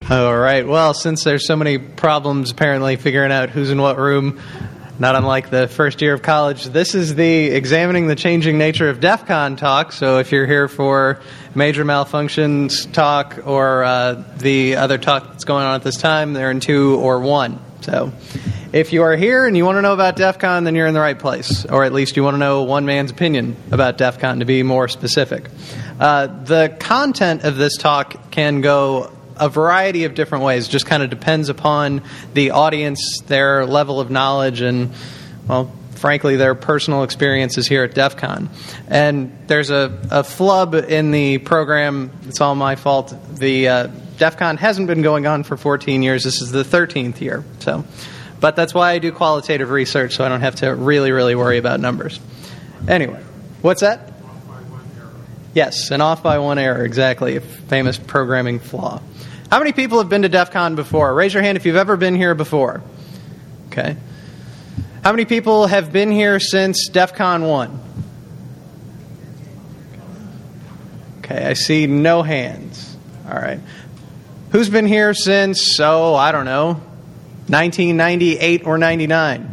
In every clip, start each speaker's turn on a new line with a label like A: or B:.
A: All right. Well, since there's so many problems apparently figuring out who's in what room, not unlike the first year of college, this is the Examining the Changing Nature of DEF CON talk. So if you're here for major malfunctions talk or the other talk that's going on at this time, they're in 2 or 1. So if you are here and you want to know about DEF CON, then you're in the right place. Or at least you want to know one man's opinion about DEF CON, to be more specific. The content of this talk can go a variety of different ways. Just kind of depends upon the audience, their level of knowledge, and, well, frankly, their personal experiences here at DEF CON. And there's a flub in the program. It's all my fault. The DEF CON hasn't been going on for 14 years. This is the 13th year. But that's why I do qualitative research, so I don't have to really, really worry about numbers. Anyway, what's that?
B: Off by 1 error.
A: Yes, an off by 1 error, exactly. A famous programming flaw. How many people have been to DEF CON before? Raise your hand if you've ever been here before. Okay. How many people have been here since DEF CON 1? Okay, I see no hands. All right. Who's been here since, I don't know, 1998 or 99?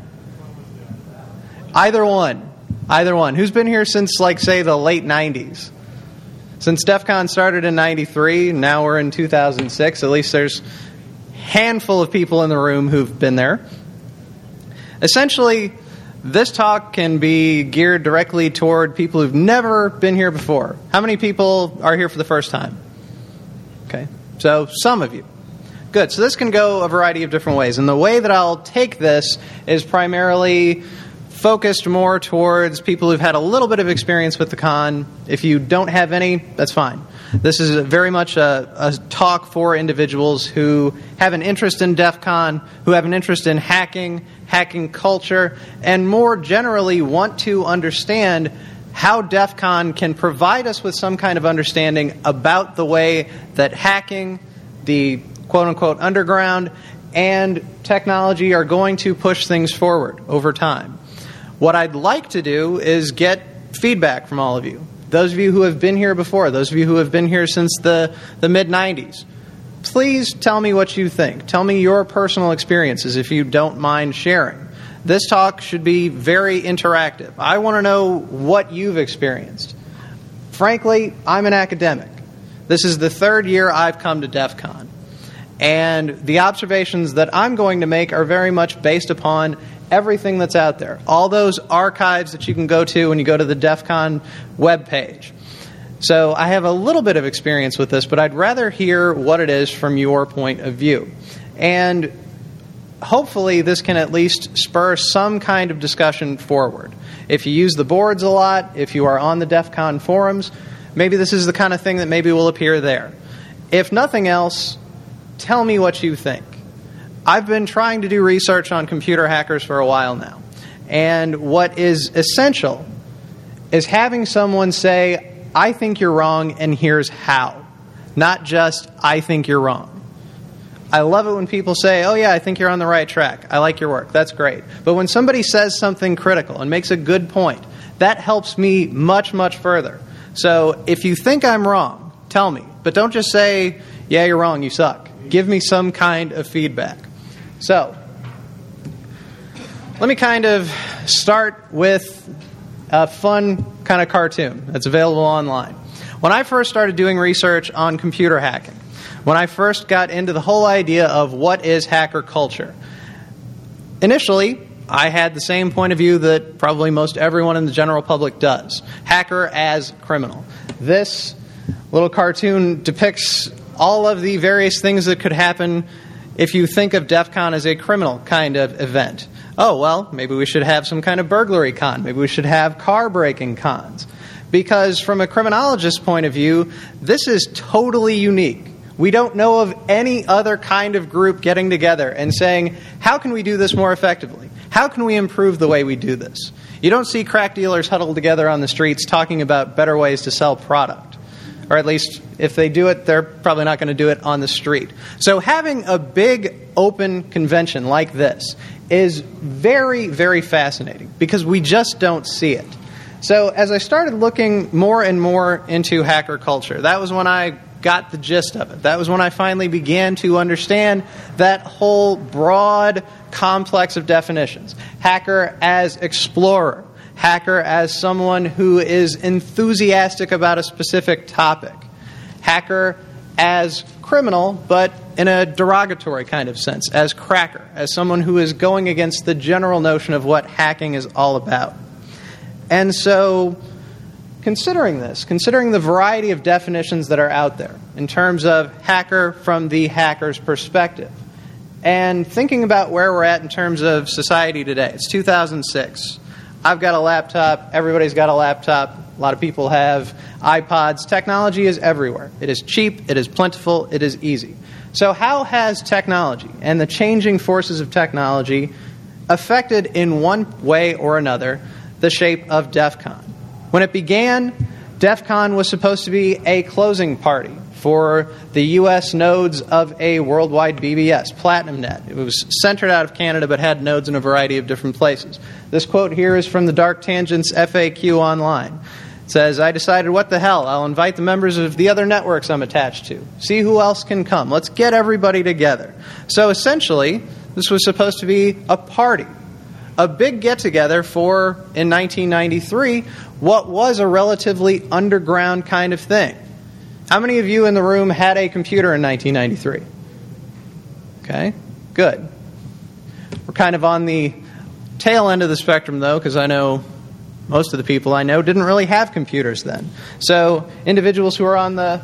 A: Either one. Either one. Who's been here since, say, the late 90s? Since DEF CON started in 93, now we're in 2006, at least there's a handful of people in the room who've been there. Essentially, this talk can be geared directly toward people who've never been here before. How many people are here for the first time? Okay, so some of you. Good, so this can go a variety of different ways. And the way that I'll take this is primarily focused more towards people who've had a little bit of experience with the con. If you don't have any, that's fine. This is very much a talk for individuals who have an interest in DEF CON, who have an interest in hacking culture, and more generally want to understand how DEF CON can provide us with some kind of understanding about the way that hacking, the quote-unquote underground, and technology are going to push things forward over time. What I'd like to do is get feedback from all of you. Those of you who have been here before, those of you who have been here since the mid-90s, please tell me what you think. Tell me your personal experiences if you don't mind sharing. This talk should be very interactive. I want to know what you've experienced. Frankly, I'm an academic. This is the 3rd year I've come to DEF CON. And the observations that I'm going to make are very much based upon everything that's out there. All those archives that you can go to when you go to the DEF CON webpage. So I have a little bit of experience with this, but I'd rather hear what it is from your point of view. And hopefully this can at least spur some kind of discussion forward. If you use the boards a lot, if you are on the DEF CON forums, maybe this is the kind of thing that maybe will appear there. If nothing else, tell me what you think. I've been trying to do research on computer hackers for a while now. And what is essential is having someone say, I think you're wrong and here's how. Not just, I think you're wrong. I love it when people say, oh yeah, I think you're on the right track. I like your work. That's great. But when somebody says something critical and makes a good point, that helps me much, much further. So if you think I'm wrong, tell me. But don't just say, yeah, you're wrong, you suck. Give me some kind of feedback. So, let me kind of start with a fun kind of cartoon that's available online. When I first started doing research on computer hacking, when I first got into the whole idea of what is hacker culture, initially, I had the same point of view that probably most everyone in the general public does. Hacker as criminal. This little cartoon depicts all of the various things that could happen if you think of DEF CON as a criminal kind of event. Oh, well, maybe we should have some kind of burglary con. Maybe we should have car breaking cons. Because from a criminologist's point of view, this is totally unique. We don't know of any other kind of group getting together and saying, how can we do this more effectively? How can we improve the way we do this? You don't see crack dealers huddled together on the streets talking about better ways to sell product. Or at least, if they do it, they're probably not going to do it on the street. So having a big, open convention like this is very, very fascinating because we just don't see it. So as I started looking more and more into hacker culture, that was when I got the gist of it. That was when I finally began to understand that whole broad complex of definitions. Hacker as explorer. Hacker as someone who is enthusiastic about a specific topic. Hacker as criminal, but in a derogatory kind of sense, as cracker, as someone who is going against the general notion of what hacking is all about. And so, considering the variety of definitions that are out there in terms of hacker from the hacker's perspective, and thinking about where we're at in terms of society today. It's 2006. I've got a laptop. Everybody's got a laptop. A lot of people have iPods. Technology is everywhere. It is cheap. It is plentiful. It is easy. So how has technology and the changing forces of technology affected in one way or another the shape of DEF CON? When it began, DEF CON was supposed to be a closing party for the U.S. nodes of a worldwide BBS, PlatinumNet. It was centered out of Canada but had nodes in a variety of different places. This quote here is from the Dark Tangents FAQ online. It says, "I decided, what the hell, I'll invite the members of the other networks I'm attached to. See who else can come. Let's get everybody together." So essentially, this was supposed to be a party. A big get-together for, in 1993, what was a relatively underground kind of thing. How many of you in the room had a computer in 1993? Okay, good. We're kind of on the tail end of the spectrum, though, because I know most of the people I know didn't really have computers then. So individuals who are on the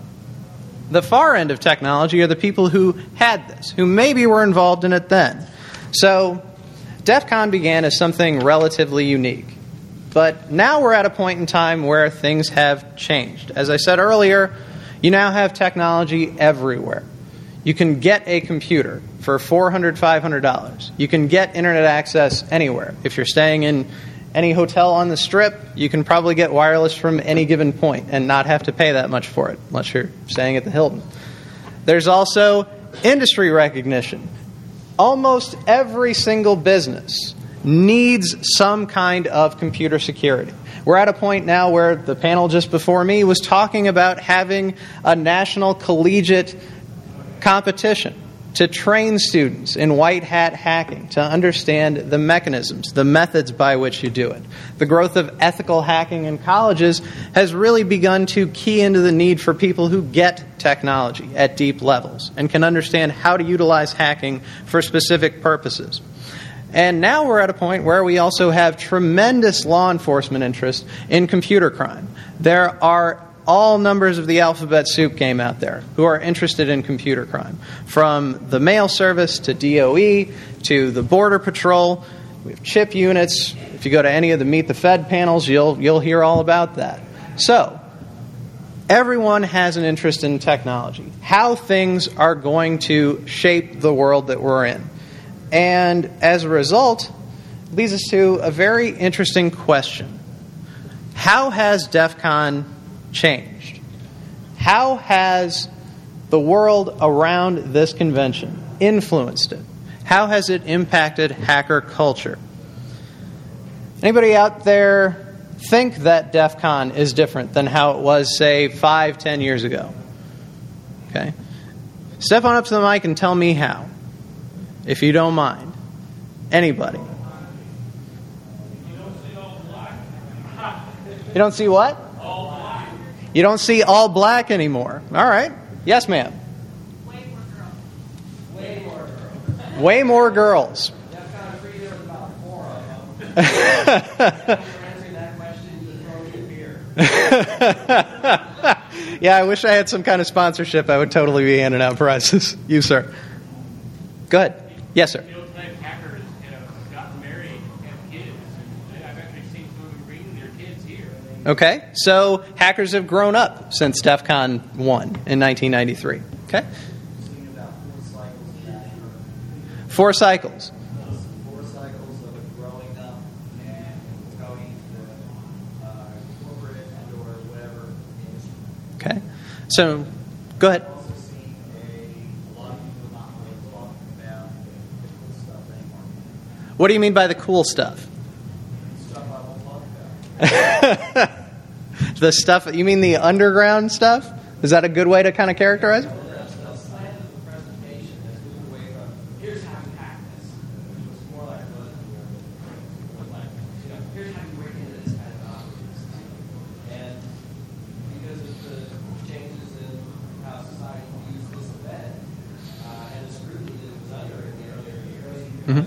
A: far end of technology are the people who had this, who maybe were involved in it then. So DEF CON began as something relatively unique. But now we're at a point in time where things have changed. As I said earlier, you now have technology everywhere. You can get a computer for $400, $500. You can get internet access anywhere. If you're staying in any hotel on the Strip, you can probably get wireless from any given point and not have to pay that much for it, unless you're staying at the Hilton. There's also industry recognition. Almost every single business needs some kind of computer security. We're at a point now where the panel just before me was talking about having a national collegiate competition to train students in white hat hacking, to understand the mechanisms, the methods by which you do it. The growth of ethical hacking in colleges has really begun to key into the need for people who get technology at deep levels and can understand how to utilize hacking for specific purposes. And now we're at a point where we also have tremendous law enforcement interest in computer crime. There are all numbers of the alphabet soup game out there who are interested in computer crime. From the mail service to DOE to the Border Patrol. We have chip units. If you go to any of the Meet the Fed panels, you'll hear all about that. So, everyone has an interest in technology. How things are going to shape the world that we're in. And as a result, it leads us to a very interesting question. How has DEF CON changed? How has the world around this convention influenced it? How has it impacted hacker culture? Anybody out there think that DEF CON is different than how it was, say, 5-10 years ago? Okay. Step on up to the mic and tell me how. If you don't mind. Anybody? You don't see what? All black. You don't see all black anymore. All right. Yes, ma'am. Way more girls. Way more girls. Way more girls. That's kind of free. There was about 4 of them. Answering that question, just throw me a beer. Yeah, I wish I had some kind of sponsorship. I would totally be handing out prizes. You, sir. Go ahead. Yes, sir.
B: Hackers have gotten married and have kids. And I've actually seen some of them bringing their kids here.
A: Okay, so hackers have grown up since DEF CON 1 in 1993. Okay?
C: About 4 cycles of that.
A: 4 cycles.
C: 4 cycles of it growing up and going to corporate and or whatever industry.
A: Okay, so go ahead.
C: I've also seen a lot of people not really talking about the cool stuff anymore.
A: What do you mean by the cool stuff?
C: Stuff I won't talk about.
A: The stuff, you mean the underground stuff? Is that a good way to kind of characterize it?
C: The slant of the presentation has moved away from here's how you hack this, which was more like here's how you break into this kind of operating system. And because of the changes in how society views this event and the scrutiny that it was under in the earlier years,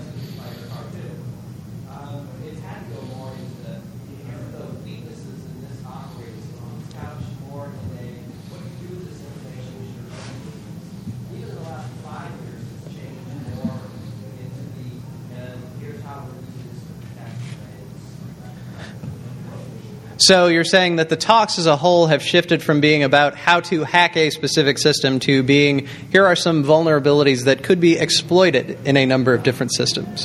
C: it's had to go more into the weaknesses in this operating system. It's couched more in a what do you do with this information? Even in the last 5 years, it's changed more into the and here's how we're using this to protect things.
A: So you're saying that the talks as a whole have shifted from being about how to hack a specific system to being, here are some vulnerabilities that could be exploited in a number of different systems.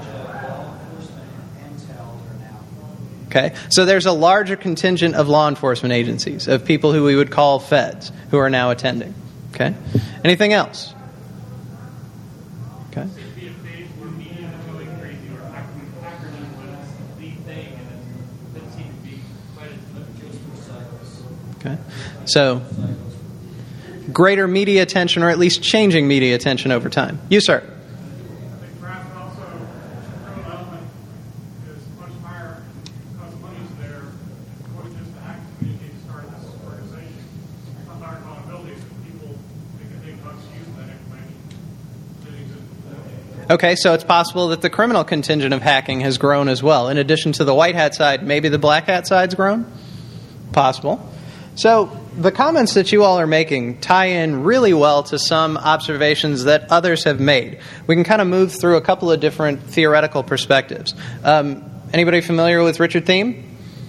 A: Okay, so there's a larger contingent of law enforcement agencies, of people who we would call feds, who are now attending. Okay, anything else? Okay.
B: Seems to be a phase where media is going crazy, or hackers was the thing, and it doesn't seem to be quite as much.
A: Okay, so greater media attention, or at least changing media attention over time. You, sir.
D: I think perhaps also the criminal element is much higher because money's there. What it is to hack the community to start this organization. Some higher vulnerabilities that people think a big bucks using that information that exists.
A: Okay, so it's possible that the criminal contingent of hacking has grown as well. In addition to the white hat side, maybe the black hat side's grown? Possible. So the comments that you all are making tie in really well to some observations that others have made. We can kind of move through a couple of different theoretical perspectives. Anybody familiar with Richard Thiem?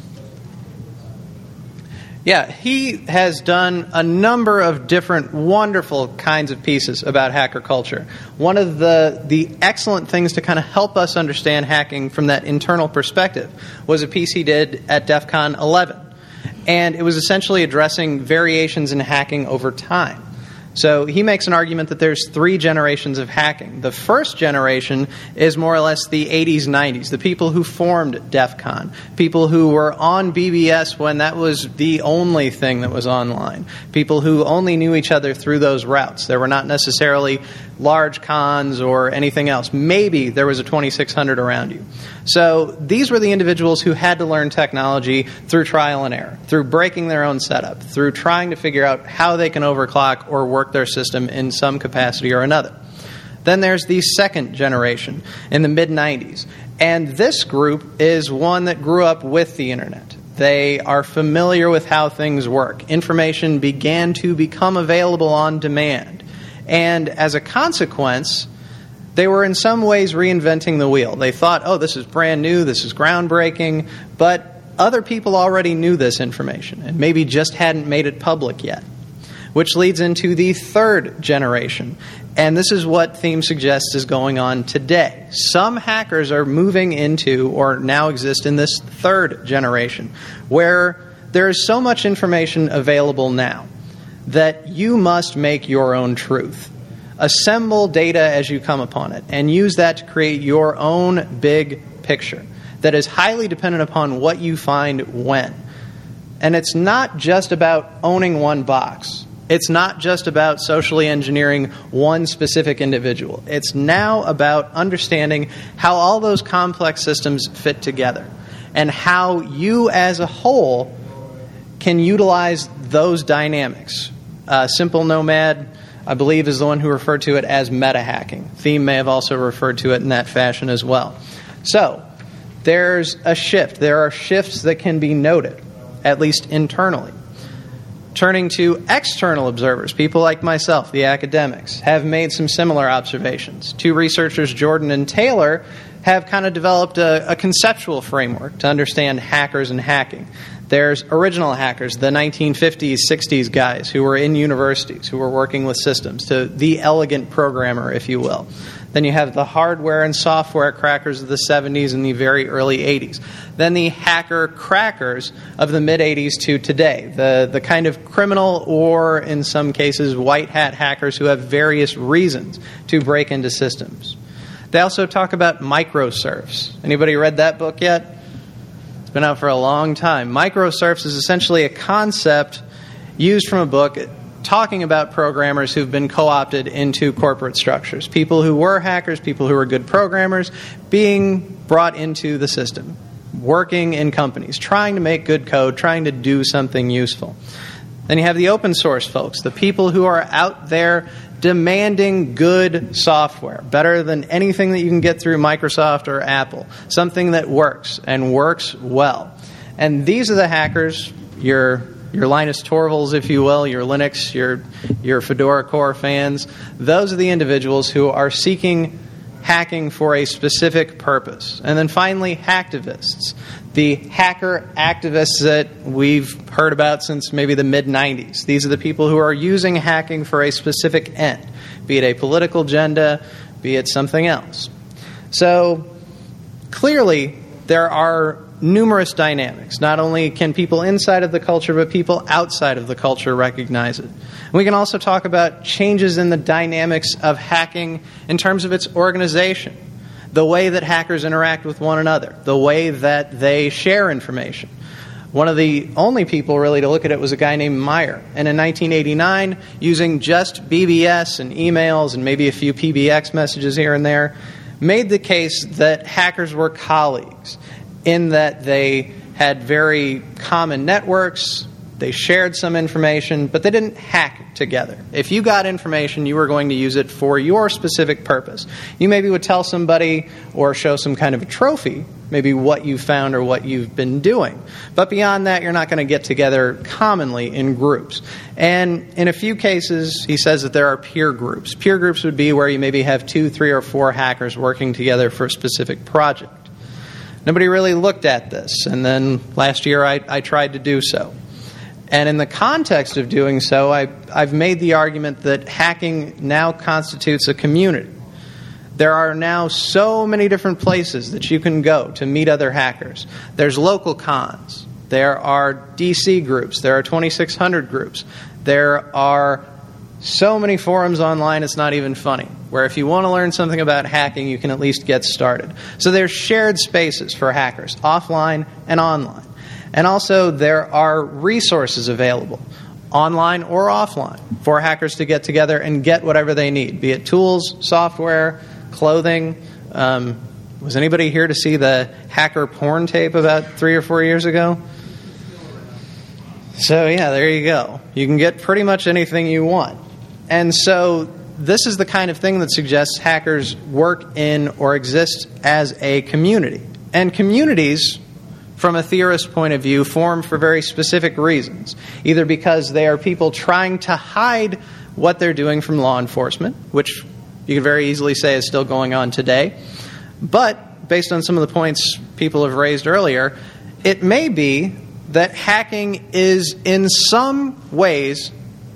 A: Yeah, he has done a number of different wonderful kinds of pieces about hacker culture. One of the excellent things to kind of help us understand hacking from that internal perspective was a piece he did at DEF CON 11. And it was essentially addressing variations in hacking over time. So he makes an argument that there's 3 generations of hacking. The first generation is more or less the 80s, 90s, the people who formed DEF CON, people who were on BBS when that was the only thing that was online, people who only knew each other through those routes. There were not necessarily large cons or anything else. Maybe there was a 2600 around you. So these were the individuals who had to learn technology through trial and error, through breaking their own setup, through trying to figure out how they can overclock or work their system in some capacity or another. Then there's the second generation in the mid-90s. And this group is one that grew up with the internet. They are familiar with how things work. Information began to become available on demand. And as a consequence, they were in some ways reinventing the wheel. They thought, oh, this is brand new, this is groundbreaking, but other people already knew this information and maybe just hadn't made it public yet. Which leads into the third generation. And this is what Thiem suggests is going on today. Some hackers are moving into or now exist in this third generation where there is so much information available now that you must make your own truth. Assemble data as you come upon it and use that to create your own big picture that is highly dependent upon what you find when. And it's not just about owning one box. It's not just about socially engineering one specific individual. It's now about understanding how all those complex systems fit together and how you as a whole can utilize those dynamics. Simple Nomad, I believe, is the one who referred to it as meta-hacking. Thiem may have also referred to it in that fashion as well. So, there's a shift. There are shifts that can be noted, at least internally. Turning to external observers, people like myself, the academics, have made some similar observations. 2 researchers, Jordan and Taylor, have kind of developed a conceptual framework to understand hackers and hacking. There's original hackers, the 1950s, 60s guys who were in universities, who were working with systems, to the elegant programmer, if you will. Then you have the hardware and software crackers of the 70s and the very early 80s. Then the hacker crackers of the mid-80s to today, the kind of criminal or, in some cases, white hat hackers who have various reasons to break into systems. They also talk about microserfs. Anybody read that book yet? It's been out for a long time. Microserfs is essentially a concept used from a book talking about programmers who've been co-opted into corporate structures. People who were hackers, people who were good programmers, being brought into the system, working in companies, trying to make good code, trying to do something useful. Then you have the open source folks, the people who are out there demanding good software, better than anything that you can get through Microsoft or Apple, something that works and works well. And these are the hackers, your Linus Torvalds, if you will, your Linux, your Fedora Core fans. Those are the individuals who are seeking hacking for a specific purpose. And then finally, hacktivists, the hacker activists that we've heard about since maybe the mid-90s. These are the people who are using hacking for a specific end, be it a political agenda, be it something else. So clearly, there are numerous dynamics. Not only can people inside of the culture, but people outside of the culture recognize it. And we can also talk about changes in the dynamics of hacking in terms of its organization, the way that hackers interact with one another, the way that they share information. One of the only people really to look at it was a guy named Meyer. And in 1989, using just BBS and emails and maybe a few PBX messages here and there, made the case that hackers were colleagues, in that they had very common networks, they shared some information, but they didn't hack together. If you got information, you were going to use it for your specific purpose. You maybe would tell somebody or show some kind of a trophy, maybe what you found or what you've been doing. But beyond that, you're not going to get together commonly in groups. And in a few cases, he says that there are peer groups. Peer groups would be where you maybe have 2, 3, or 4 hackers working together for a specific project. Nobody really looked at this, and then last year I tried to do so. And in the context of doing so, I've made the argument that hacking now constitutes a community. There are now so many different places that you can go to meet other hackers. There's local cons. There are DC groups. There are 2600 groups. There are so many forums online, it's not even funny, where if you want to learn something about hacking, you can at least get started. So there's shared spaces for hackers, offline and online. And also there are resources available, online or offline, for hackers to get together and get whatever they need, be it tools, software, clothing. Was anybody here to see the hacker porn tape about 3 or 4 years ago? So yeah, there you go. You can get pretty much anything you want. And so this is the kind of thing that suggests hackers work in or exist as a community. And communities, from a theorist point of view, form for very specific reasons. Either because they are people trying to hide what they're doing from law enforcement, which you could very easily say is still going on today. But based on some of the points people have raised earlier, it may be that hacking is in some ways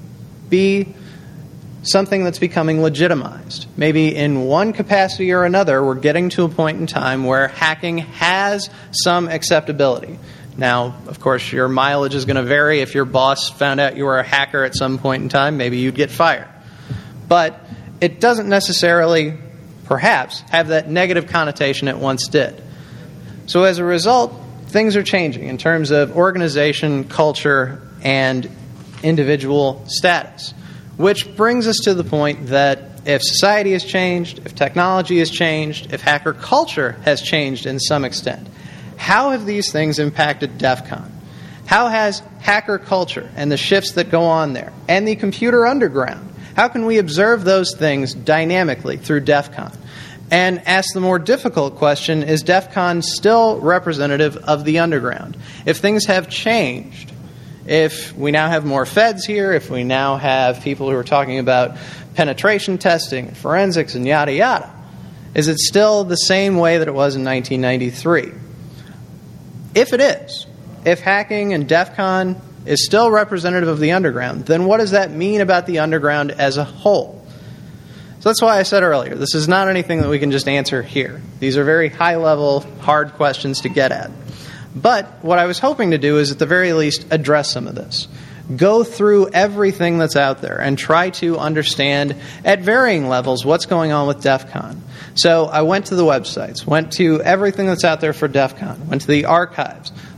A: be something that's becoming legitimized. Maybe in one capacity or another, we're getting to a point in time where hacking has some acceptability. Now, of course, your mileage is going to vary. If your boss found out you were a hacker at some point in time, maybe you'd get fired. But it doesn't necessarily, perhaps, have that negative connotation it once did. So as a result, things are changing in terms of organization, culture, and individual status. Which brings us to the point that if society has changed, if technology has changed, if hacker culture has changed in some extent, how have these things impacted DEF CON? How has hacker culture and the shifts that go on there, and the computer underground, how can we observe those things dynamically through DEF CON? And ask the more difficult question, is DEF CON still representative of the underground? If things have changed, if we now have more feds here, if we now have people who are talking about penetration testing, forensics, and yada yada, is it still the same way that it was in 1993? If it is, if hacking and DEF CON is still representative of the underground, then what does that mean about the underground as a whole? So that's why I said earlier, this is not anything that we can just answer here. These are very high-level, hard questions to get at. But what I was hoping to do is, at the very least, address some of this. Go through everything that's out there and try to understand, at varying levels, what's going on with DEF CON. So I went to the websites, went to everything that's out there for DEF CON, went to the archives,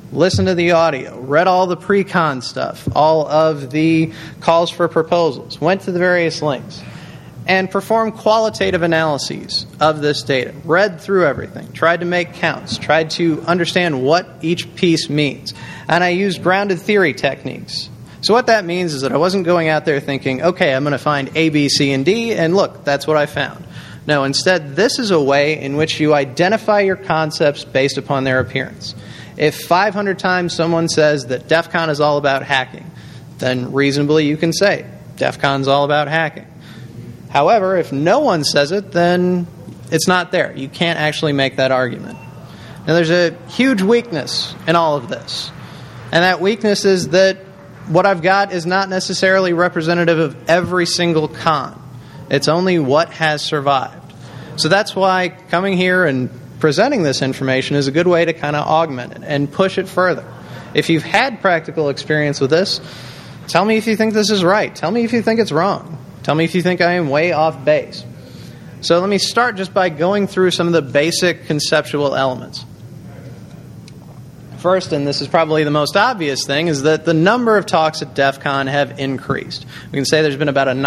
A: listened to the audio, read all the pre-con stuff, all of the calls for proposals, went to the various links, and performed qualitative analyses of this data, read through everything, tried to make counts, tried to understand what each piece means. And I used grounded theory techniques. So what that means is that I wasn't going out there thinking, okay, I'm going to find A, B, C, and D, and look, that's what I found. No, instead, this is a way in which you identify your concepts based upon their appearance. If 500 times someone says that DEF CON is all about hacking, then reasonably you can say DEF CON is all about hacking. However, if no one says it, then it's not there. You can't actually make that argument. Now, there's a huge weakness in all of this. And that weakness is that what I've got is not necessarily representative of every single con. It's only what has survived. So that's why coming here and presenting this information is a good way to kind of augment it and push it further. If you've had practical experience with this, tell me if you think this is right. Tell me if you think it's wrong. Tell me if you think I am way off base. So let me start just by going through some of the basic conceptual elements. First, and this is probably the most obvious thing, is that the number of talks at DEF CON have increased. We can say there's been about a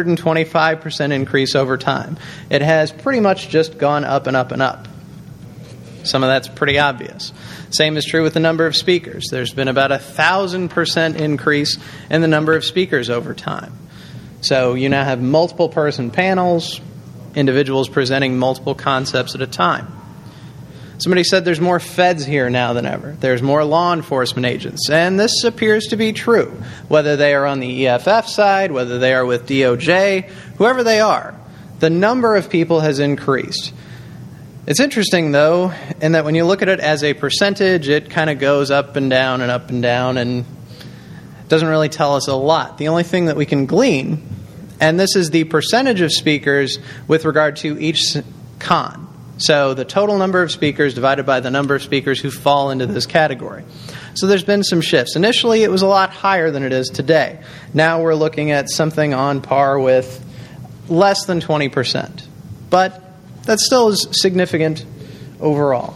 A: 925% increase over time. It has pretty much just gone up and up and up. Some of that's pretty obvious. Same is true with the number of speakers. There's been about 1,000% increase in the number of speakers over time. So you now have multiple person panels, individuals presenting multiple concepts at a time. Somebody said there's more feds here now than ever. There's more law enforcement agents. And this appears to be true. Whether they are on the EFF side, whether they are with DOJ, whoever they are, the number of people has increased. It's interesting, though, in that when you look at it as a percentage, it kind of goes up and down and doesn't really tell us a lot. The only thing that we can glean, and this is the percentage of speakers with regard to each con. So the total number of speakers divided by the number of speakers who fall into this category. So there's been some shifts. Initially, it was a lot higher than it is today. Now we're looking at something on par with less than 20%. But that still is significant overall.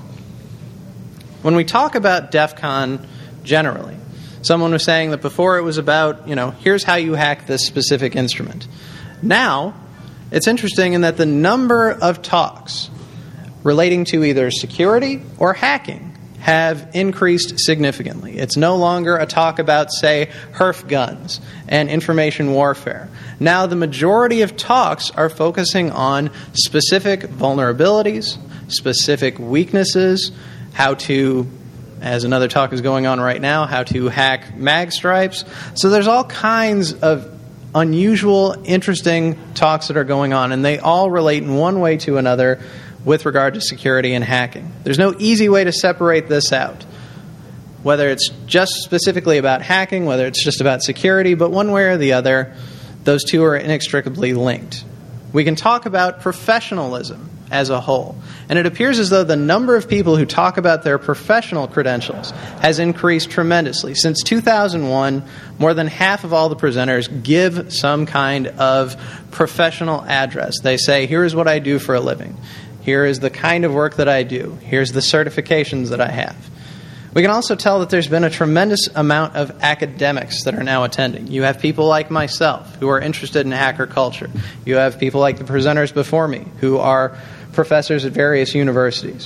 A: When we talk about DEF CON generally, someone was saying that before it was about, here's how you hack this specific instrument. Now, it's interesting in that the number of talks relating to either security or hacking have increased significantly. It's no longer a talk about, say, HERF guns and information warfare. Now the majority of talks are focusing on specific vulnerabilities, specific weaknesses, how to, as another talk is going on right now, how to hack mag stripes. So there's all kinds of unusual, interesting talks that are going on, and they all relate in one way to another with regard to security and hacking. There's no easy way to separate this out, whether it's just specifically about hacking, whether it's just about security, but one way or the other, those two are inextricably linked. We can talk about professionalism as a whole, and it appears as though the number of people who talk about their professional credentials has increased tremendously. Since 2001, more than half of all the presenters give some kind of professional address. They say, here is what I do for a living. Here is the kind of work that I do. Here's the certifications that I have. We can also tell that there's been a tremendous amount of academics that are now attending. You have people like myself who are interested in hacker culture. You have people like the presenters before me who are professors at various universities.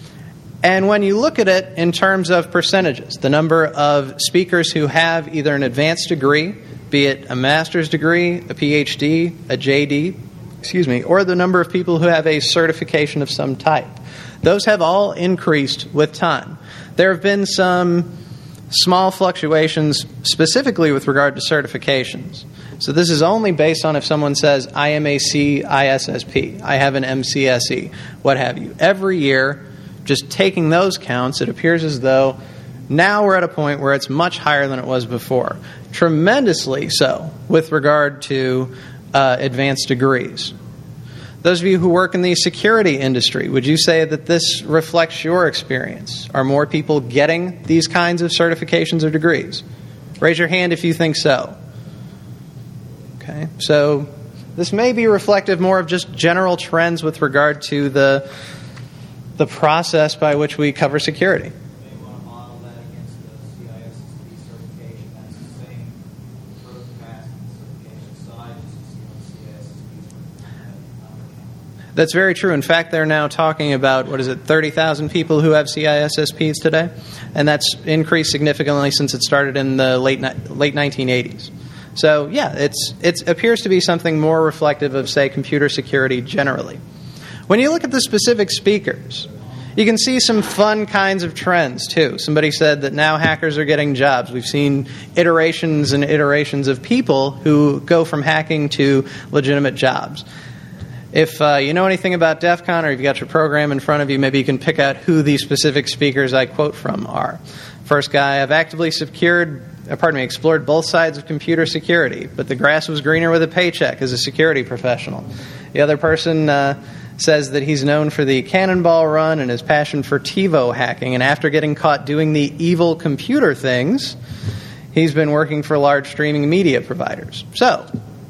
A: And when you look at it in terms of percentages, the number of speakers who have either an advanced degree, be it a master's degree, a PhD, a JD, or the number of people who have a certification of some type. Those have all increased with time. There have been some small fluctuations specifically with regard to certifications. So this is only based on if someone says, I am a CISSP, I have an MCSE, what have you. Every year, just taking those counts, it appears as though now we're at a point where it's much higher than it was before. Tremendously so with regard to advanced degrees. Those of you who work in the security industry, would you say that this reflects your experience? Are more people getting these kinds of certifications or degrees? Raise your hand if you think so. Okay, so this may be reflective more of just general trends with regard to the process by which we cover security.
C: You may want to model that against
A: That's very true. In fact, they're now talking about, 30,000 people who have CISSPs today? And that's increased significantly since it started in the late 1980s. So, yeah, it appears to be something more reflective of, say, computer security generally. When you look at the specific speakers, you can see some fun kinds of trends, too. Somebody said that now hackers are getting jobs. We've seen iterations and iterations of people who go from hacking to legitimate jobs. If you know anything about DEF CON or you've got your program in front of you, maybe you can pick out who these specific speakers I quote from are. First guy, I've actively explored both sides of computer security, but the grass was greener with a paycheck as a security professional. The other person says that he's known for the cannonball run and his passion for TiVo hacking, and after getting caught doing the evil computer things, he's been working for large streaming media providers. So,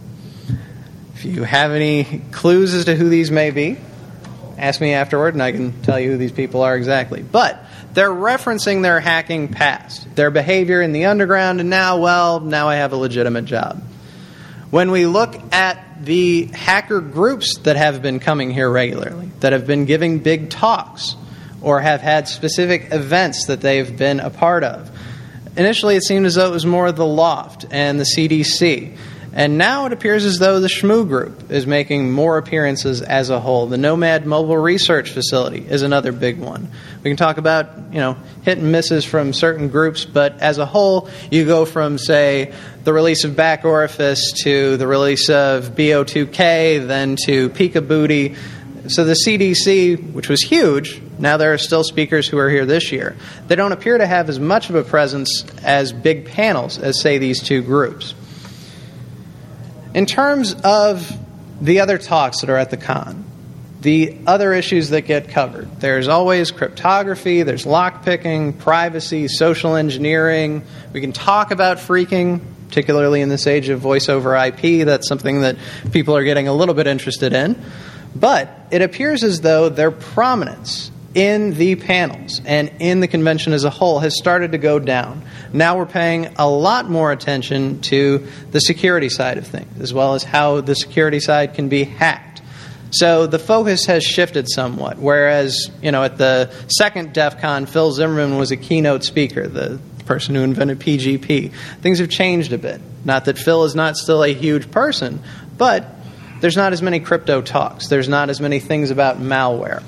A: if you have any clues as to who these may be, ask me afterward and I can tell you who these people are exactly. But they're referencing their hacking past, their behavior in the underground, and now I have a legitimate job. When we look at the hacker groups that have been coming here regularly, that have been giving big talks, or have had specific events that they've been a part of, initially it seemed as though it was more the Loft and the CDC. And now it appears as though the Shmoo Group is making more appearances as a whole. The Nomad Mobile Research Facility is another big one. We can talk about, hit and misses from certain groups, but as a whole, you go from, say, the release of Back Orifice to the release of BO2K, then to Peekabooty. So the CDC, which was huge, now there are still speakers who are here this year. They don't appear to have as much of a presence as big panels as, say, these two groups. In terms of the other talks that are at the con, the other issues that get covered, there's always cryptography, there's lockpicking, privacy, social engineering. We can talk about phreaking, particularly in this age of voice over IP. That's something that people are getting a little bit interested in. But it appears as though their prominence in the panels and in the convention as a whole has started to go down. Now we're paying a lot more attention to the security side of things, as well as how the security side can be hacked. So the focus has shifted somewhat, whereas, at the second DEF CON, Phil Zimmerman was a keynote speaker, the person who invented PGP. Things have changed a bit. Not that Phil is not still a huge person, but there's not as many crypto talks. There's not as many things about malware.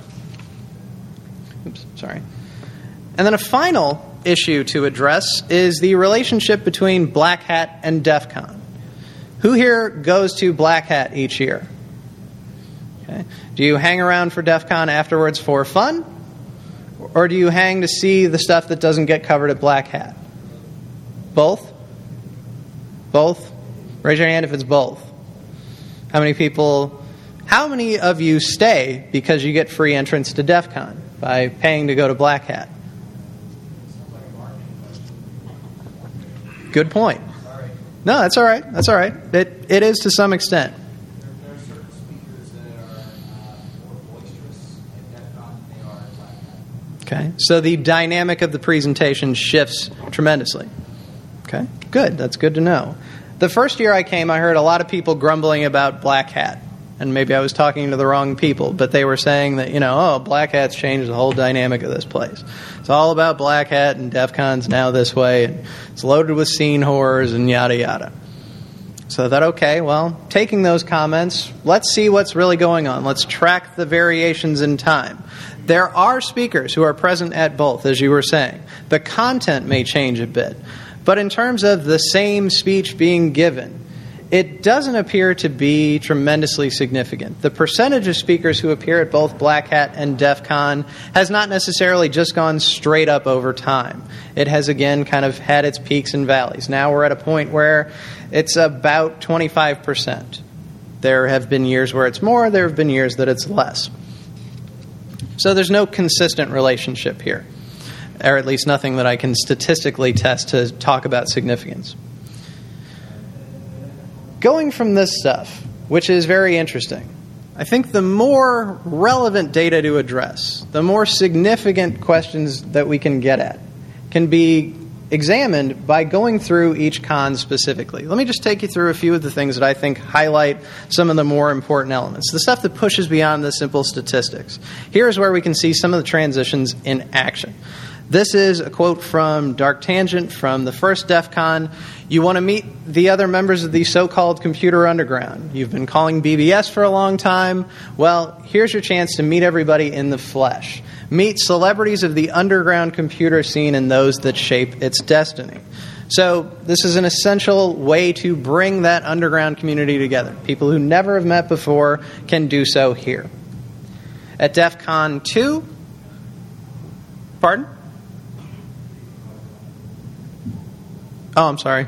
A: And then a final issue to address is the relationship between Black Hat and DEF CON. Who here goes to Black Hat each year? Okay. Do you hang around for DEF CON afterwards for fun? Or do you hang to see the stuff that doesn't get covered at Black Hat? Both? Both? Raise your hand if it's both. How many of you stay because you get free entrance to DEF CON by paying to go to Black Hat? Good point. No, that's all right. That's all right. It is to some extent.
C: There are certain speakers that are more boisterous at DEF CON than they are at Black Hat.
A: Okay. So the dynamic of the presentation shifts tremendously. Okay. Good. That's good to know. The first year I came, I heard a lot of people grumbling about Black Hat. And maybe I was talking to the wrong people, but they were saying that, Black Hat's changed the whole dynamic of this place. It's all about Black Hat and DEF CON's now this way, and it's loaded with scene horrors and yada yada. So I thought, okay, well, taking those comments, let's see what's really going on. Let's track the variations in time. There are speakers who are present at both, as you were saying. The content may change a bit, but in terms of the same speech being given, it doesn't appear to be tremendously significant. The percentage of speakers who appear at both Black Hat and DEF CON has not necessarily just gone straight up over time. It has, again, kind of had its peaks and valleys. Now we're at a point where it's about 25%. There have been years where it's more, there have been years that it's less. So there's no consistent relationship here, or at least nothing that I can statistically test to talk about significance. Going from this stuff, which is very interesting, I think the more relevant data to address, the more significant questions that we can get at, can be examined by going through each con specifically. Let me just take you through a few of the things that I think highlight some of the more important elements, the stuff that pushes beyond the simple statistics. Here's where we can see some of the transitions in action. This is a quote from Dark Tangent from the first DEF CON. You want to meet the other members of the so-called computer underground. You've been calling BBS for a long time. Well, here's your chance to meet everybody in the flesh. Meet celebrities of the underground computer scene and those that shape its destiny. So this is an essential way to bring that underground community together. People who never have met before can do so here. At DEF CON 2, pardon? Oh, I'm sorry.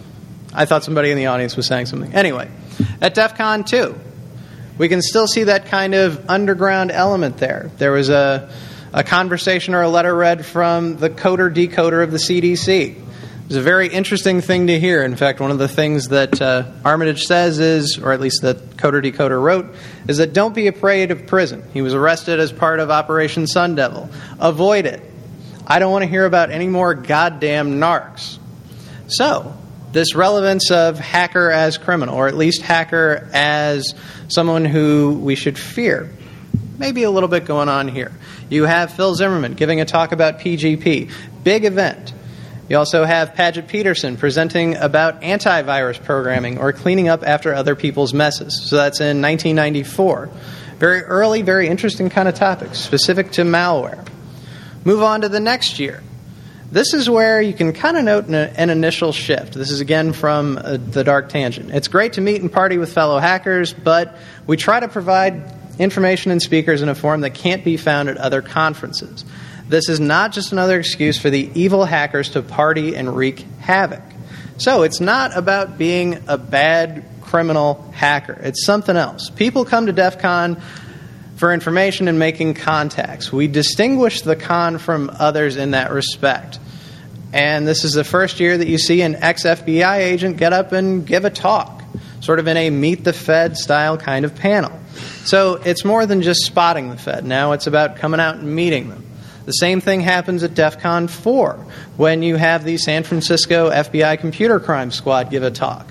A: I thought somebody in the audience was saying something. Anyway, at DEF CON 2, we can still see that kind of underground element there. There was a conversation or a letter read from the coder-decoder of the CDC. It was a very interesting thing to hear. In fact, one of the things that Armitage says is, or at least that coder-decoder wrote, is that don't be afraid of prison. He was arrested as part of Operation Sun Devil. Avoid it. I don't want to hear about any more goddamn narcs. So, this relevance of hacker as criminal, or at least hacker as someone who we should fear, maybe a little bit going on here. You have Phil Zimmerman giving a talk about PGP. Big event. You also have Paget Peterson presenting about antivirus programming or cleaning up after other people's messes. So that's in 1994. Very early, very interesting kind of topic, specific to malware. Move on to the next year. This is where you can kind of note an initial shift. This is again from the Dark Tangent. It's great to meet and party with fellow hackers, but we try to provide information and speakers in a form that can't be found at other conferences. This is not just another excuse for the evil hackers to party and wreak havoc. So it's not about being a bad criminal hacker. It's something else. People come to DEF CON for information and making contacts. We distinguish the con from others in that respect. And this is the first year that you see an ex-FBI agent get up and give a talk, sort of in a Meet the Fed style kind of panel. So it's more than just spotting the Fed. Now it's about coming out and meeting them. The same thing happens at DEF CON 4 when you have the San Francisco FBI Computer Crime Squad give a talk.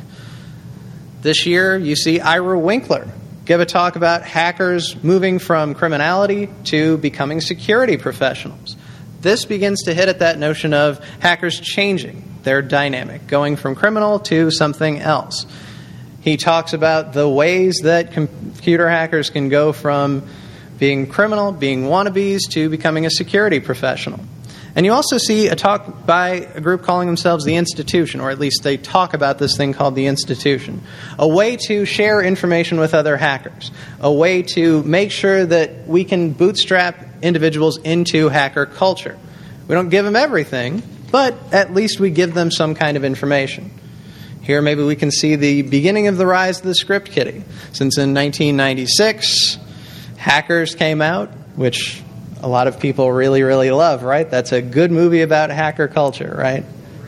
A: This year you see Ira Winkler give a talk about hackers moving from criminality to becoming security professionals. This begins to hit at that notion of hackers changing their dynamic, going from criminal to something else. He talks about the ways that computer hackers can go from being criminal, being wannabes, to becoming a security professional. And you also see a talk by a group calling themselves The Institution, or at least they talk about this thing called The Institution. A way to share information with other hackers. A way to make sure that we can bootstrap individuals into hacker culture. We don't give them everything, but at least we give them some kind of information. Here maybe we can see the beginning of the rise of the script kiddie. Since in 1996, Hackers came out, which a lot of people really, really love, right? That's a good movie about hacker culture, right?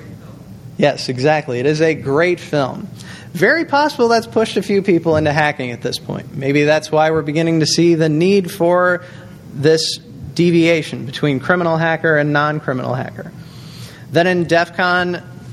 A: Yes, exactly. It is a great film. Very possible that's pushed a few people into hacking at this point. Maybe that's why we're beginning to see the need for this deviation between criminal hacker and non-criminal hacker. Then in DEF CON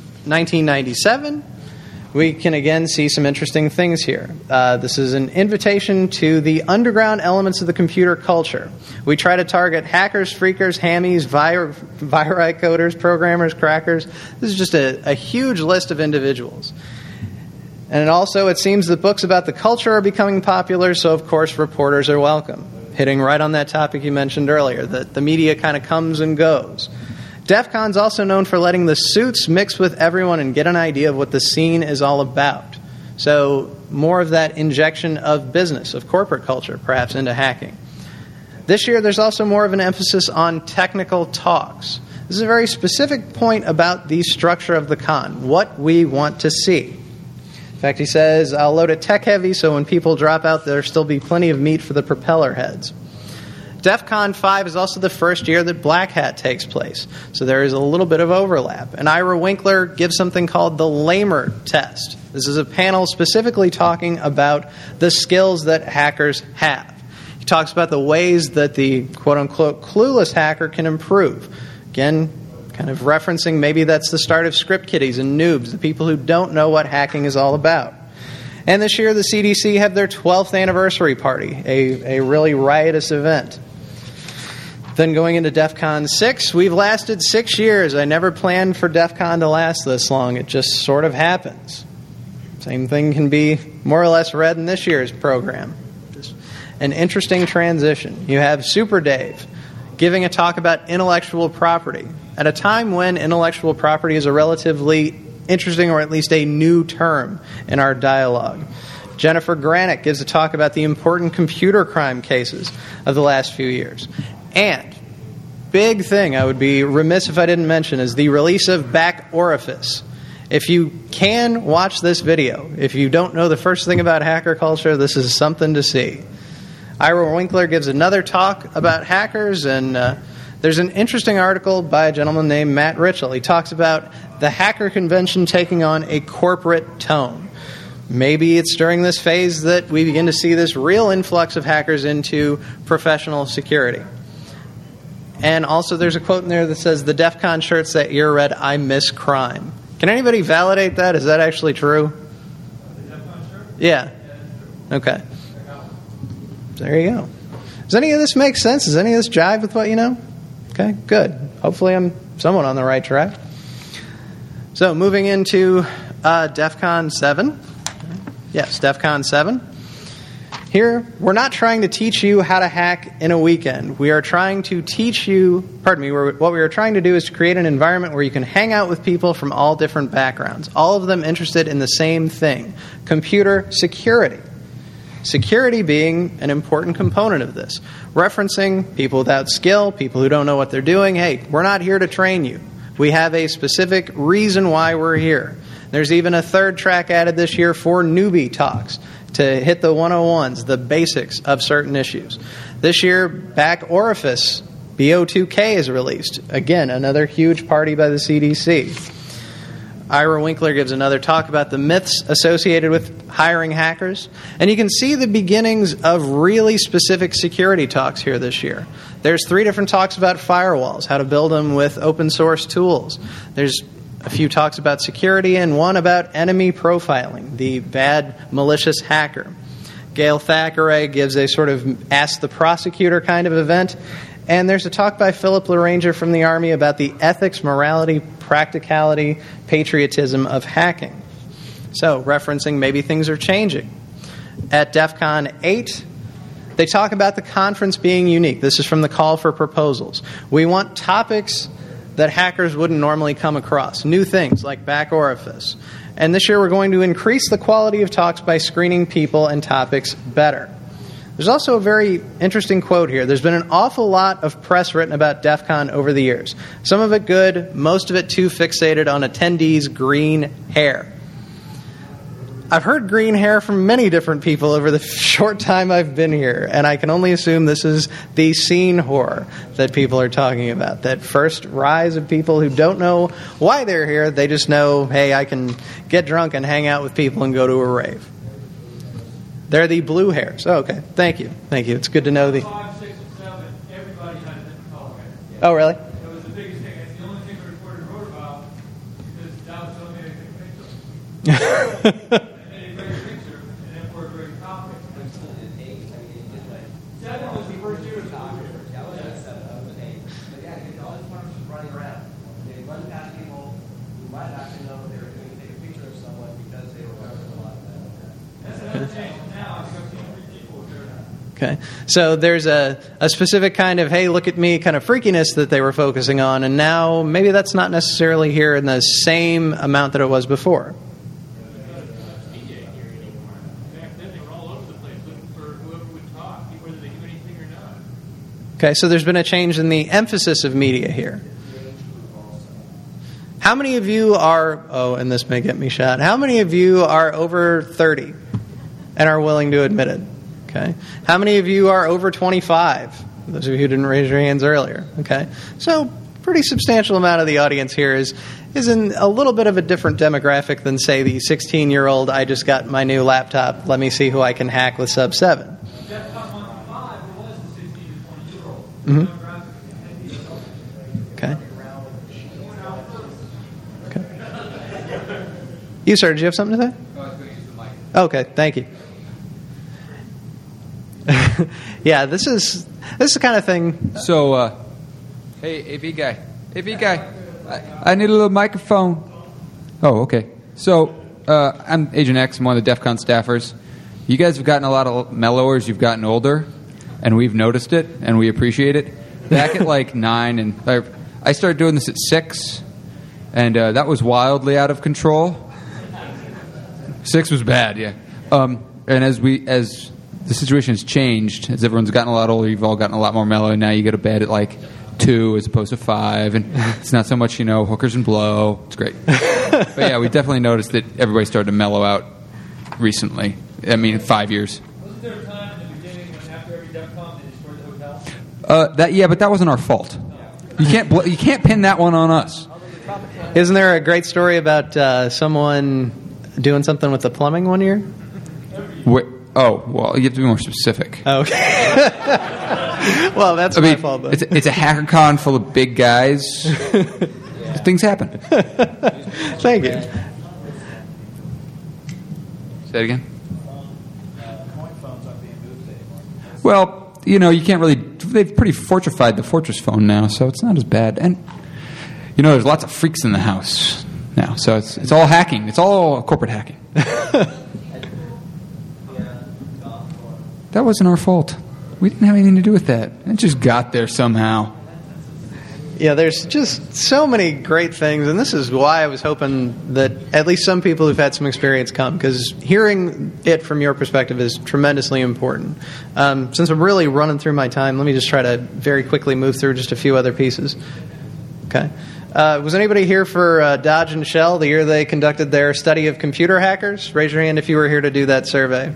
A: 1997, we can again see some interesting things here. This is an invitation to the underground elements of the computer culture. We try to target hackers, freakers, hammies, viri coders, programmers, crackers. This is just a huge list of individuals. And also, it seems that books about the culture are becoming popular, so of course reporters are welcome. Hitting right on that topic you mentioned earlier, that the media kind of comes and goes. DEF CON's also known for letting the suits mix with everyone and get an idea of what the scene is all about. So more of that injection of business, of corporate culture, perhaps into hacking. This year there's also more of an emphasis on technical talks. This is a very specific point about the structure of the con, what we want to see. In fact, he says, I'll load it tech heavy so when people drop out there'll still be plenty of meat for the propeller heads. DEF CON 5 is also the first year that Black Hat takes place, so there is a little bit of overlap. And Ira Winkler gives something called the Lamer test. This is a panel specifically talking about the skills that hackers have. He talks about the ways that the quote-unquote clueless hacker can improve. Again, kind of referencing maybe that's the start of script kiddies and noobs, the people who don't know what hacking is all about. And this year, the CDC had their 12th anniversary party, a really riotous event. Then going into DEF CON 6, we've lasted 6 years. I never planned for DEF CON to last this long. It just sort of happens. Same thing can be more or less read in this year's program. Just an interesting transition. You have Super Dave giving a talk about intellectual property at a time when intellectual property is a relatively interesting, or at least a new term in our dialogue. Jennifer Granick gives a talk about the important computer crime cases of the last few years. And big thing I would be remiss if I didn't mention is the release of Back Orifice. If you can watch this video, if you don't know the first thing about hacker culture, this is something to see. Ira Winkler gives another talk about hackers, and there's an interesting article by a gentleman named Matt Ritchell. He talks about the hacker convention taking on a corporate tone. Maybe it's during this phase that we begin to see this real influx of hackers into professional security. And also there's a quote in there that says, the DEF CON shirts that year read, "I miss crime." Can anybody validate that? Is that actually true?
B: The DEF CON shirt?
A: Yeah. Okay. There you go. Does any of this make sense? Does any of this jive with what you know? Okay, good. Hopefully I'm somewhat on the right track. So moving into DEF CON 7. Yes, DEF CON 7. Here, we're not trying to teach you how to hack in a weekend. We are trying to teach you, what we are trying to do is to create an environment where you can hang out with people from all different backgrounds, all of them interested in the same thing, computer security. Security being an important component of this, referencing people without skill, people who don't know what they're doing. Hey, we're not here to train you. We have a specific reason why we're here. There's even a third track added this year for newbie talks to hit the 101s, the basics of certain issues. This year, Back Orifice, BO2K is released. Again, another huge party by the CDC. Ira Winkler gives another talk about the myths associated with hiring hackers. And you can see the beginnings of really specific security talks here this year. There's 3 different talks about firewalls, how to build them with open source tools. There's a few talks about security and one about enemy profiling, the bad malicious hacker. Gail Thackeray gives a sort of ask the prosecutor kind of event. And there's a talk by Philip LaRanger from the Army about the ethics, morality, practicality, patriotism of hacking. So, referencing maybe things are changing. At DEF CON 8, they talk about the conference being unique. This is from the call for proposals. We want topics that hackers wouldn't normally come across, new things like Back Orifice. And this year we're going to increase the quality of talks by screening people and topics better. There's also a very interesting quote here. There's been an awful lot of press written about DEF CON over the years. Some of it good, most of it too fixated on attendees' green hair. I've heard green hair from many different people over the short time I've been here, and I can only assume this is the scene whore that people are talking about. That first rise of people who don't know why they're here, they just know, hey, I can get drunk and hang out with people and go to a rave. They're the blue hairs. Oh, okay. Thank you. Thank you. It's good to know the...
B: 5, 6, and 7, everybody had a different color hair.
A: Oh, really?
B: That was the biggest thing. It's the only thing the reporter wrote about because that was the only thing they could think of. And they took a picture, and then for a great topic. 7 was the first year of the topic.
C: Yeah, I was at 7. I was at 8. But yeah, you know, all these farmers just running around. They run past people who might not even know what they were doing, take a picture of someone because they were wearing a lot of that.
B: That's another change. Now I've got 3 people there now.
A: Okay. So there's a specific kind of, hey, look at me kind of freakiness that they were focusing on, and now maybe that's not necessarily here in the same amount that it was before.
B: Back then, they were all over the place looking for whoever would talk, whether they knew anything or not.
A: Okay, so there's been a change in the emphasis of media here. How many of you are, and this may get me shot, how many of you are over 30 and are willing to admit it? Okay. How many of you are over 25? Those of you who didn't raise your hands earlier. Okay. So, pretty substantial amount of the audience here is in a little bit of a different demographic than, say, the 16-year-old, I just got my new laptop, let me see who I can hack with Sub 7.
B: That top 5 was the 16 to 20-year-old.
A: Mm-hmm. Okay. You, sir, did you have something to say?
E: I was going to use the mic.
A: Okay, thank you. Yeah, this is the kind of thing.
E: So, hey, AV guy. I need a little microphone. Oh, okay. So, I'm Agent X. I'm one of the DEF CON staffers. You guys have gotten a lot of mellower as you've gotten older, and we've noticed it, and we appreciate it. Back at like 9, and I started doing this at 6, and that was wildly out of control. 6 was bad, yeah. And as the situation has changed, as everyone's gotten a lot older, you've all gotten a lot more mellow, and now you go to bed at like 2 as opposed to 5, and it's not so much, hookers and blow. It's great. But yeah, we definitely noticed that everybody started to mellow out recently. I mean, 5 years.
B: Wasn't there a time in the beginning when after every DEF CON they destroyed the hotel?
E: But that wasn't our fault. You can't pin that one on us.
A: Isn't there a great story about someone doing something with the plumbing one year?
E: Well, you have to be more specific.
A: Okay. Well, that's my fault. But.
E: It's a hacker con full of big guys. Things happen.
A: Thank you.
E: Say it again. Well, you can't really. They've pretty fortified the Fortress phone now, so it's not as bad. And there's lots of freaks in the house now, so it's all hacking. It's all corporate hacking. That wasn't our fault. We didn't have anything to do with that. It just got there somehow.
A: Yeah, there's just so many great things, and this is why I was hoping that at least some people who've had some experience come, because hearing it from your perspective is tremendously important. Since I'm really running through my time, let me just try to very quickly move through just a few other pieces. Okay. Was anybody here for Dodge and Shell, the year they conducted their study of computer hackers? Raise your hand if you were here to do that survey.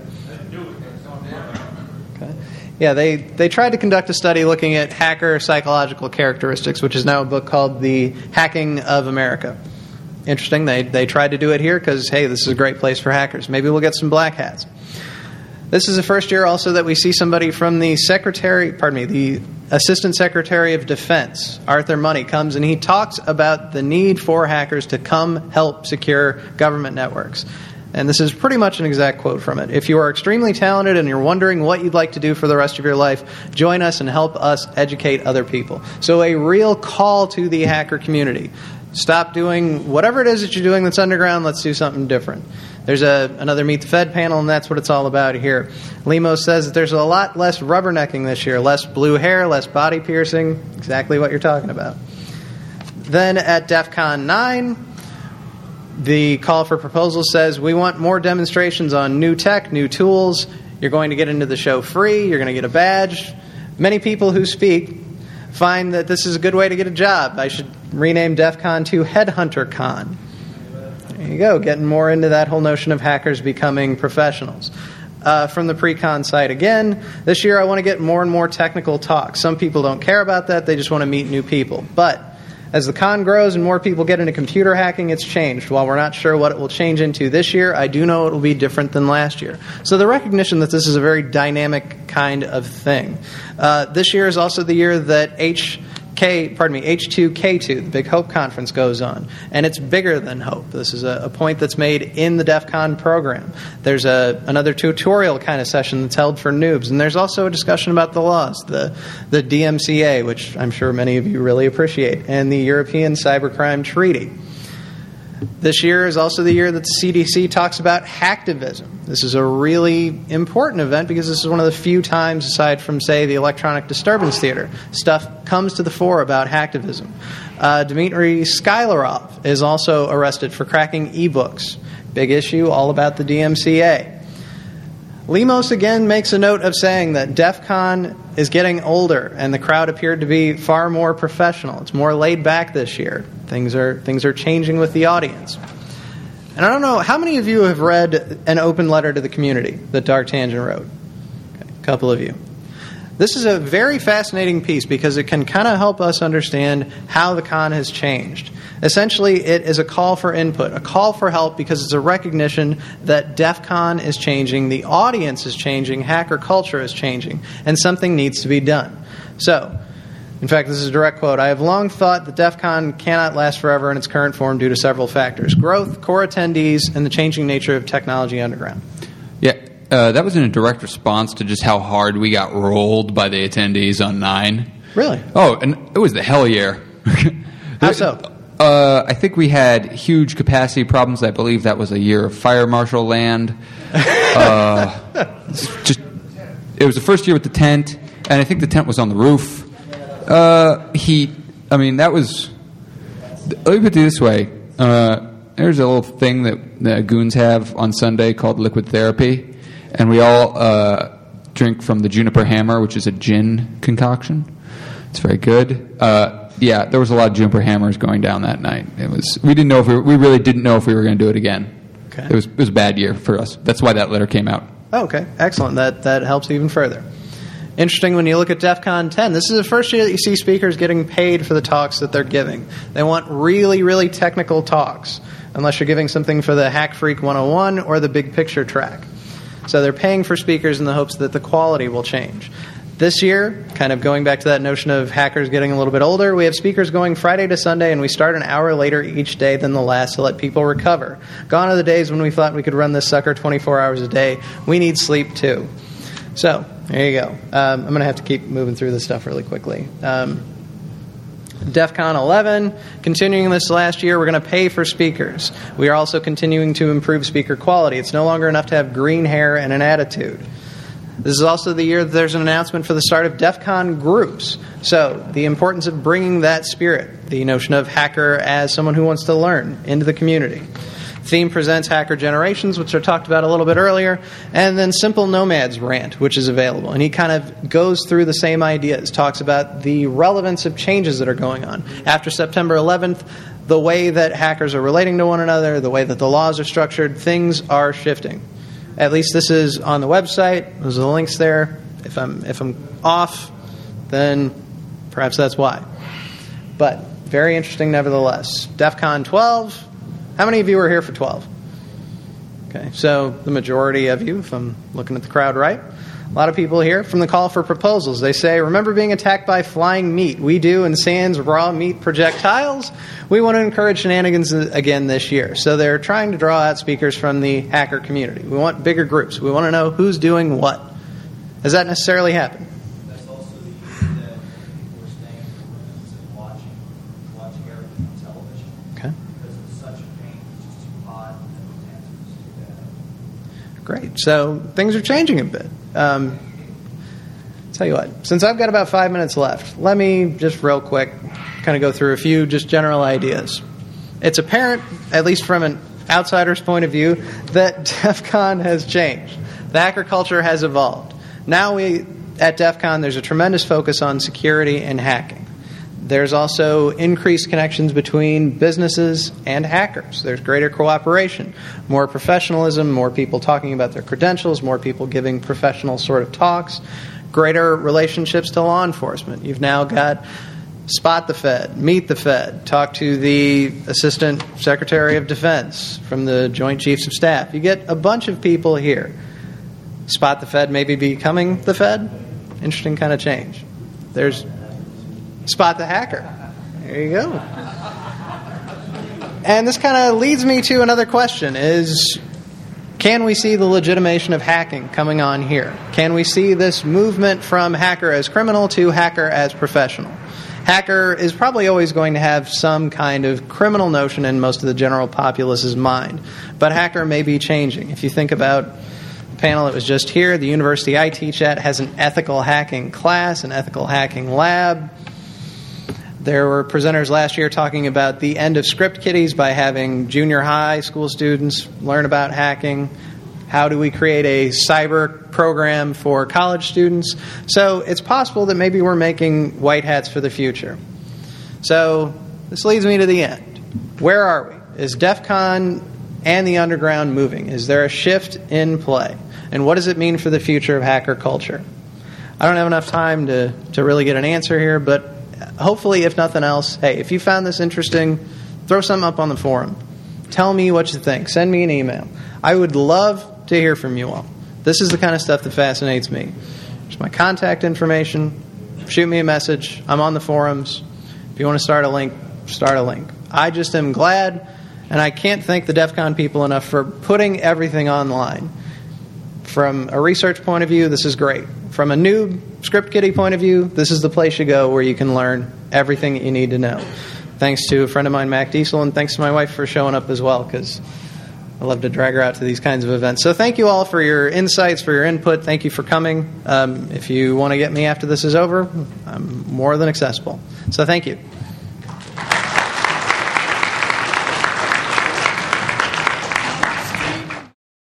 A: Yeah, they tried to conduct a study looking at hacker psychological characteristics, which is now a book called The Hacking of America. Interesting. They tried to do it here because, hey, this is a great place for hackers. Maybe we'll get some black hats. This is the first year also that we see somebody from the Assistant Secretary of Defense, Arthur Money, comes and he talks about the need for hackers to come help secure government networks. And this is pretty much an exact quote from it. If you are extremely talented and you're wondering what you'd like to do for the rest of your life, join us and help us educate other people. So a real call to the hacker community. Stop doing whatever it is that you're doing that's underground. Let's do something different. There's another Meet the Fed panel, and that's what it's all about here. Lemos says that there's a lot less rubbernecking this year, less blue hair, less body piercing, exactly what you're talking about. Then at DEF CON 9, the call for proposals says, we want more demonstrations on new tech, new tools. You're going to get into the show free. You're going to get a badge. Many people who speak find that this is a good way to get a job. I should rename DEF CON to Headhunter Con. There you go, getting more into that whole notion of hackers becoming professionals. From the pre-con site again, this year I want to get more and more technical talk. Some people don't care about that. They just want to meet new people. But as the con grows and more people get into computer hacking, it's changed. While we're not sure what it will change into this year, I do know it will be different than last year. So the recognition that this is a very dynamic kind of thing. This year is also the year that H2K2, the Big Hope Conference, goes on. And it's bigger than Hope. This is a point that's made in the DEF CON program. There's another tutorial kind of session that's held for noobs. And there's also a discussion about the laws, the DMCA, which I'm sure many of you really appreciate, and the European Cybercrime Treaty. This year is also the year that the CDC talks about hacktivism. This is a really important event because this is one of the few times, aside from, say, the Electronic Disturbance Theater, stuff comes to the fore about hacktivism. Dmitry Skylarov is also arrested for cracking e-books. Big issue, all about the DMCA. Lemos again makes a note of saying that DEF CON is getting older and the crowd appeared to be far more professional. It's more laid back this year. Things are changing with the audience. And I don't know, how many of you have read An Open Letter to the Community that Dark Tangent wrote? Okay, a couple of you. This is a very fascinating piece because it can kind of help us understand how the con has changed. Essentially, it is a call for input, a call for help because it's a recognition that DEF CON is changing, the audience is changing, hacker culture is changing, and something needs to be done. So, In fact, this is a direct quote. I have long thought that DEF CON cannot last forever in its current form due to several factors: growth, core attendees, and the changing nature of technology underground.
E: Yeah, that was in a direct response to just how hard we got rolled by the attendees on 9.
A: Really?
E: Oh, and it was the hell year.
A: How so?
E: I think we had huge capacity problems. I believe that was a year of fire marshal land. It was the first year with the tent, and I think the tent was on the roof. Heat. I mean, that was. Let me put it this way. There's a little thing that goons have on Sunday called liquid therapy, and we all drink from the Juniper Hammer, which is a gin concoction. It's very good. Yeah, there was a lot of Juniper Hammers going down that night. We didn't know if we really didn't know if we were going to do it again.
A: Okay.
E: It was a bad year for us. That's why that letter came out.
A: Oh, okay, excellent. That helps even further. Interesting when you look at DEF CON 10. This is the first year that you see speakers getting paid for the talks that they're giving. They want really, really technical talks, unless you're giving something for the Hack Freak 101 or the Big Picture track. So they're paying for speakers in the hopes that the quality will change. This year, kind of going back to that notion of hackers getting a little bit older, we have speakers going Friday to Sunday, and we start an hour later each day than the last to let people recover. Gone are the days when we thought we could run this sucker 24 hours a day. We need sleep, too. So, there you go. I'm going to have to keep moving through this stuff really quickly. DEF CON 11, continuing this last year, we're going to pay for speakers. We are also continuing to improve speaker quality. It's no longer enough to have green hair and an attitude. This is also the year that there's an announcement for the start of DEF CON groups. So, the importance of bringing that spirit, the notion of hacker as someone who wants to learn, into the community. Theme presents Hacker Generations, which I talked about a little bit earlier, and then Simple Nomad's rant, which is available. And he kind of goes through the same ideas, talks about the relevance of changes that are going on. After September 11th, the way that hackers are relating to one another, the way that the laws are structured, things are shifting. At least this is on the website. There's the links there. If I'm off, then perhaps that's why. But very interesting nevertheless. DEF CON 12. How many of you were here for 12? Okay, so the majority of you, if I'm looking at the crowd right. A lot of people here. From the call for proposals, they say, remember being attacked by flying meat? We do in Sans raw meat projectiles. We want to encourage shenanigans again this year. So they're trying to draw out speakers from the hacker community. We want bigger groups. We want to know who's doing what. Has that necessarily happened?
C: That's also the year that people were staying in rooms and watching everything on television.
A: Okay.
C: Because it's such a pain, it's just too hot, and the answers too bad.
A: Great. So things are changing a bit. Tell you what, since I've got about 5 minutes left, let me just real quick kind of go through a few just general ideas. It's apparent, at least from an outsider's point of view, that DEF CON has changed. The hacker culture has evolved. Now at DEF CON, there's a tremendous focus on security and hacking. There's also increased connections between businesses and hackers. There's greater cooperation, more professionalism, more people talking about their credentials, more people giving professional sort of talks, greater relationships to law enforcement. You've now got Spot the Fed, Meet the Fed, talk to the Assistant Secretary of Defense from the Joint Chiefs of Staff. You get a bunch of people here. Spot the Fed maybe becoming the Fed. Interesting kind of change. There's Spot the Hacker. There you go. And this kind of leads me to another question is, can we see the legitimation of hacking coming on here? Can we see this movement from hacker as criminal to hacker as professional? Hacker is probably always going to have some kind of criminal notion in most of the general populace's mind. But hacker may be changing. If you think about the panel that was just here, the university I teach at has an ethical hacking class, an ethical hacking lab. There were presenters last year talking about the end of script kiddies by having junior high school students learn about hacking. How do we create a cyber program for college students? So it's possible that maybe we're making white hats for the future. So this leads me to the end. Where are we? Is DEF CON and the underground moving? Is there a shift in play? And what does it mean for the future of hacker culture? I don't have enough time to really get an answer here, but hopefully, if nothing else, hey, if you found this interesting, throw something up on the forum. Tell me what you think. Send me an email. I would love to hear from you all. This is the kind of stuff that fascinates me. Here's my contact information. shoot me a message. I'm on the forums. If you want to start a link, start a link. I just am glad, and I can't thank the DEF CON people enough for putting everything online. From a research point of view, this is great. From a noob script kiddie point of view, this is the place you go where you can learn everything that you need to know. Thanks to a friend of mine, Mac Diesel, and thanks to my wife for showing up as well, because I love to drag her out to these kinds of events. So thank you all for your insights, for your input. Thank you for coming. If you want to get me after this is over, I'm more than accessible. So thank you.